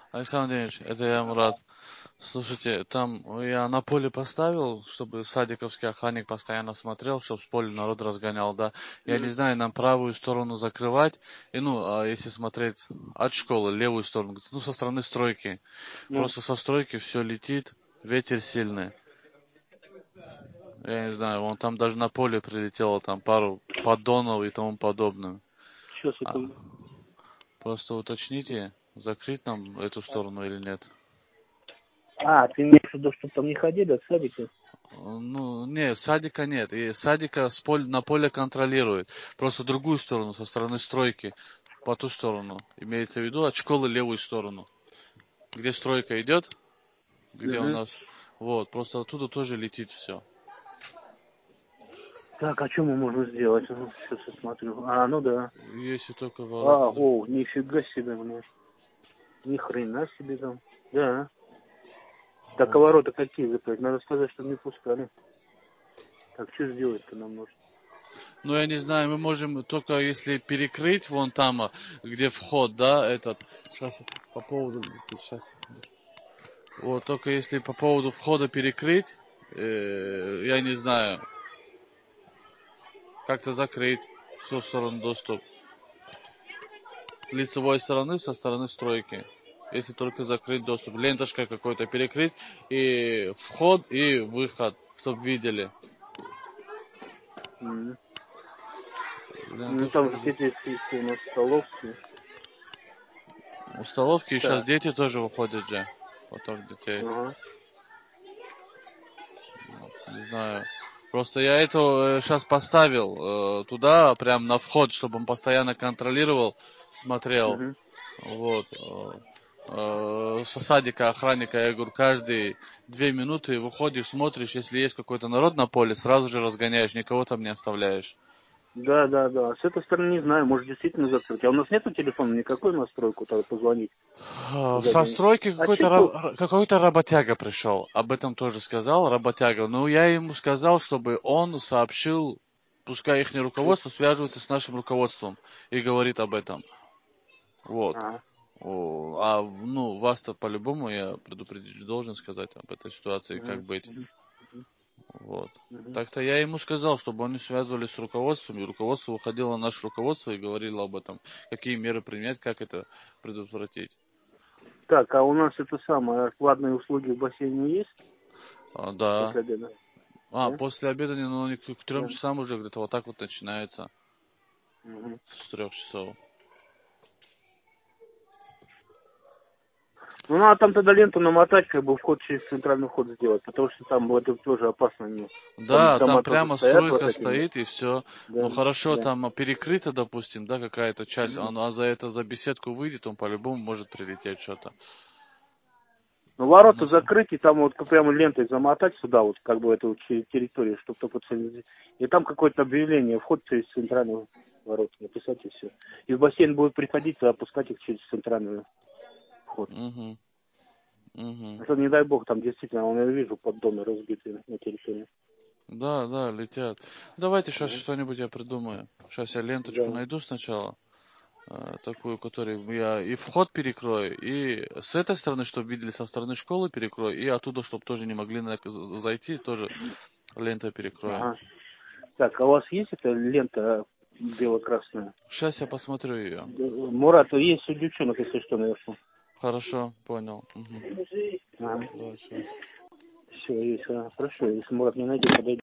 Александр Владимирович, это я, Мурат. Слушайте, там я на поле поставил, чтобы садиковский охранник постоянно смотрел, чтобы с поля народ разгонял, да. Я не знаю, нам правую сторону закрывать, и а если смотреть от школы, левую сторону, ну, со стороны стройки. Ну, Просто со стройки все летит, ветер сильный. Я не знаю, вон там даже на поле прилетело там пару поддонов и тому подобное. сейчас А, это... просто уточните, закрыть нам эту сторону или нет. А, ты имеешь в виду, что там не ходили от садика? Ну, не, садика нет. И садика на поле контролирует. Просто другую сторону, со стороны стройки, по ту сторону. Имеется в виду от школы левую сторону. Где стройка идет, где у Угу. нас... Вот, просто оттуда тоже летит все. Так, а что мы можем сделать? Ну, сейчас я смотрю. А, ну да. Если только А, ворота... о, нифига себе, блин. Ни хрена себе там. Да. Так, а Вот. ворота какие закрыть? Надо сказать, чтобы не пускали. Так, что сделать-то нам нужно? Ну, я не знаю, мы можем только если перекрыть вон там, где вход, да, этот... Сейчас по поводу... Сейчас. Вот, только если по поводу входа перекрыть, я не знаю, как-то закрыть всю сторону доступ. С лицевой стороны, со стороны стройки. Если только закрыть доступ. Ленточкой какой-то перекрыть. И вход, и выход, чтобы видели. М. Ну, там Ленточкой. же эти у нас столовские. У столовки сейчас Так, дети тоже выходят же. Поток детей. ага. Не знаю. Просто я это сейчас поставил туда, прям на вход, чтобы он постоянно контролировал, смотрел. Угу. Вот. Со садика охранника, я говорю, каждые 2 минуты выходишь, смотришь, если есть какой-то народ на поле, сразу же разгоняешь, никого там не оставляешь. Да, да, да. С этой стороны не знаю, может действительно закрыть. А у нас нету телефона никакой настройку, тогда позвонить Со туда-нибудь. стройки А что тут? какой-то работяга пришел, об этом тоже сказал, работяга. Но я ему сказал, чтобы он сообщил, пускай их руководство связывается с нашим руководством и говорит об этом. Вот. Ага. Ну, вас-то по-любому я предупредить должен сказать об этой ситуации, как Угу. быть. Угу. Вот. Угу. Так-то я ему сказал, чтобы они связывались с руководством, и руководство выходило на наше руководство и говорило об этом, какие меры принять, как это предотвратить. Так, а у нас это самое, платные услуги в бассейне есть Да. после обеда? Да? После обеда, ну, они к 3 Да. часам уже где-то вот так вот начинается. Угу. С 3 часов. Ну, надо там тогда ленту намотать, как бы вход через центральный вход сделать, потому что там это тоже опасно. Ну, там Да, там дома тоже прямо стоят вот стройка такими. стоит и все. Да, Ну хорошо, да. там перекрыта, допустим, да, какая-то часть, Мгм. за это за беседку выйдет, он по-любому может прилететь что-то. Ну, У ворота нас... закрыть и там вот прямо лентой замотать сюда, вот как бы эту территорию, чтобы только и там какое-то объявление, вход через центральный ворот, написать и все. И в бассейн будет приходить, и опускать их через центральный вход. Угу, угу. А то, не дай бог, там действительно, я вижу поддоны разбитые на территории. Да, да, летят. Давайте сейчас Мгм. что-нибудь я придумаю. Сейчас я ленточку Да. найду сначала, такую, которую я и вход перекрою, и с этой стороны, чтобы видели, со стороны школы перекрою, и оттуда, чтобы тоже не могли зайти, тоже лентой перекрою. Ага. Так, а у вас есть эта лента бело-красная? Сейчас я посмотрю ее. Мурат, есть у девчонок, если что, наверху. Хорошо, понял. Угу. Ага. Да, сейчас. Все, есть, хорошо. Если Мурат не найдет, подойдет.